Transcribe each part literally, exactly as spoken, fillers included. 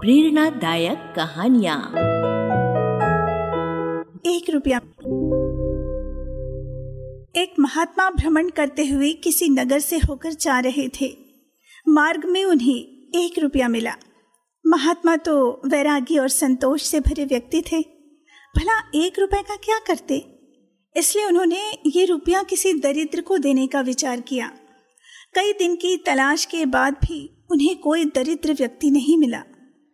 प्रेरणादायक कहानियाँ। एक रुपया। एक महात्मा भ्रमण करते हुए किसी नगर से होकर जा रहे थे। मार्ग में उन्हें एक रुपया मिला। महात्मा तो वैरागी और संतोष से भरे व्यक्ति थे। भला एक रुपए का क्या करते, इसलिए उन्होंने ये रुपया किसी दरिद्र को देने का विचार किया। कई दिन की तलाश के बाद भी उन्हें कोई दरिद्र व्यक्ति नहीं मिला।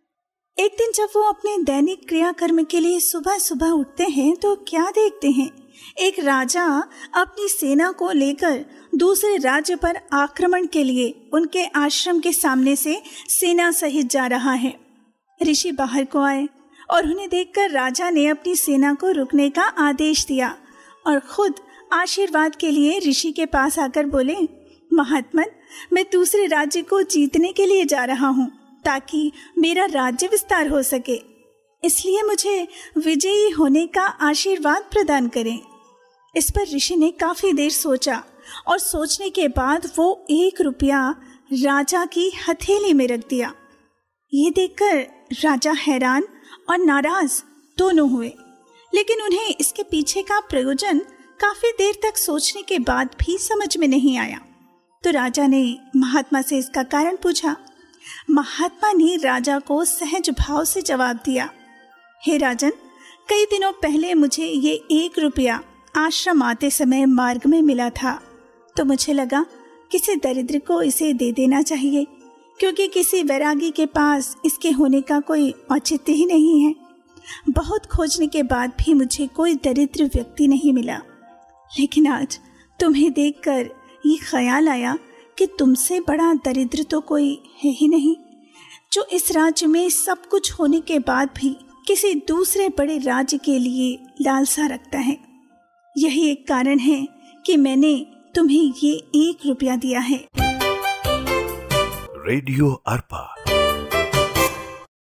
एक दिन जब वो अपने दैनिक क्रियाकर्म के लिए सुबह सुबह उठते हैं तो क्या देखते हैं, एक राजा अपनी सेना को लेकर दूसरे राज्य पर आक्रमण के लिए उनके आश्रम के सामने से सेना सहित जा रहा है। ऋषि बाहर को आए और उन्हें देखकर राजा ने अपनी सेना को रुकने का आदेश दिया और खुद आशीर्वाद के लिए ऋषि के पास आकर बोले, महात्मन, मैं दूसरे राज्य को जीतने के लिए जा रहा हूँ ताकि मेरा राज्य विस्तार हो सके, इसलिए मुझे विजयी होने का आशीर्वाद प्रदान करें। इस पर ऋषि ने काफी देर सोचा और सोचने के बाद वो एक रुपया राजा की हथेली में रख दिया। ये देखकर राजा हैरान और नाराज दोनों हुए, लेकिन उन्हें इसके पीछे का प्रयोजन काफी देर तक सोचने के बाद भी समझ में नहीं आया। तो राजा ने महात्मा से इसका कारण पूछा। महात्मा ने राजा को सहज भाव से जवाब दिया, हे राजन, कई दिनों पहले मुझे ये एक रुपया आश्रम आते समय मार्ग में मिला था, तो मुझे लगा किसी दरिद्र को इसे दे देना चाहिए, क्योंकि किसी वैरागी के पास इसके होने का कोई औचित्य ही नहीं है। बहुत खोजने के बाद भी मुझे कोई दरिद्र व्यक्ति नहीं मिला, लेकिन आज तुम्हें देखकर ये ख्याल आया कि तुमसे बड़ा दरिद्र तो कोई है ही नहीं, जो इस राज्य में सब कुछ होने के बाद भी किसी दूसरे बड़े राज्य के लिए लालसा रखता है। यही एक कारण है कि मैंने तुम्हें ये एक रुपया दिया है। रेडियो अर्पा।